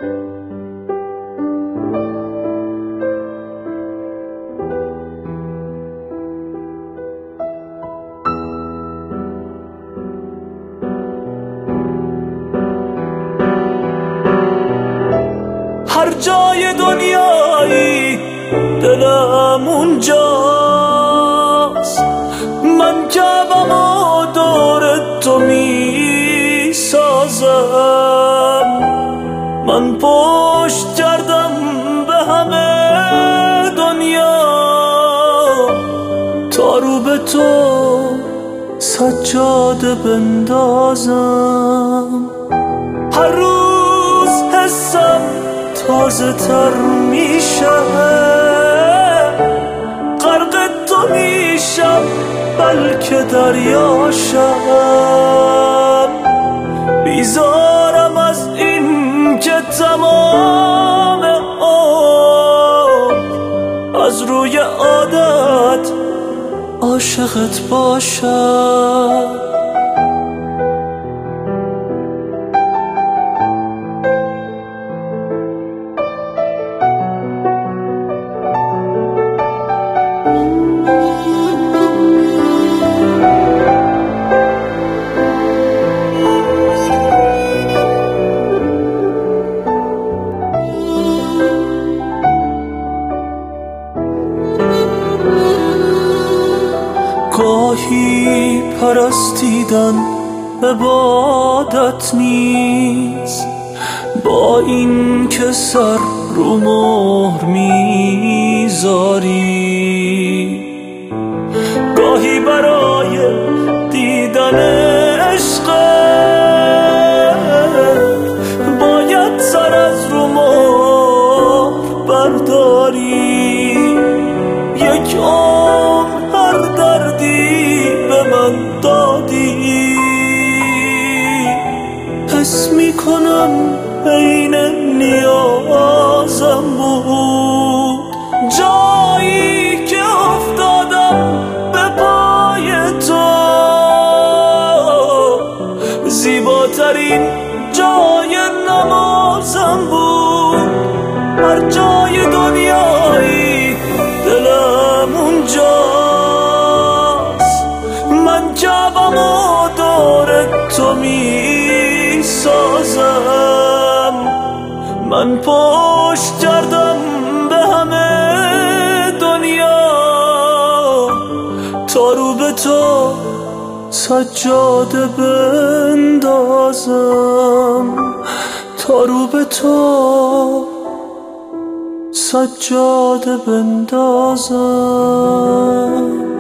هر جای دنیایی دلم اونجاست، من کعبم و دور تو می سازم. من پشت کردم به همه دنیا تا رو به تو سجاده بندازم. هر روز حسم تازه تر میشه، غرق تو میشم بلکه دریاشم. بیزارم از این که تمام از روی عادت عاشقت باشم. گاهی پرستیدن عبادت نیست، با این که سر رو مهر میذاری. گاهی برای دیدن عشقت باید سر از رو مهر برداری. یک هر دردی به من دادی، حس میکنم عین نیازم بود. جایی که افتادم به پای تو، زیباترین جای نمازم بود. هر جای دنیایی دلم اونجاست، من کعبم و دور تو می سازم. من پشت کردم به همه دنیا تا رو به تو سجاده بندازم. تا رو به تو سجاده بندازم.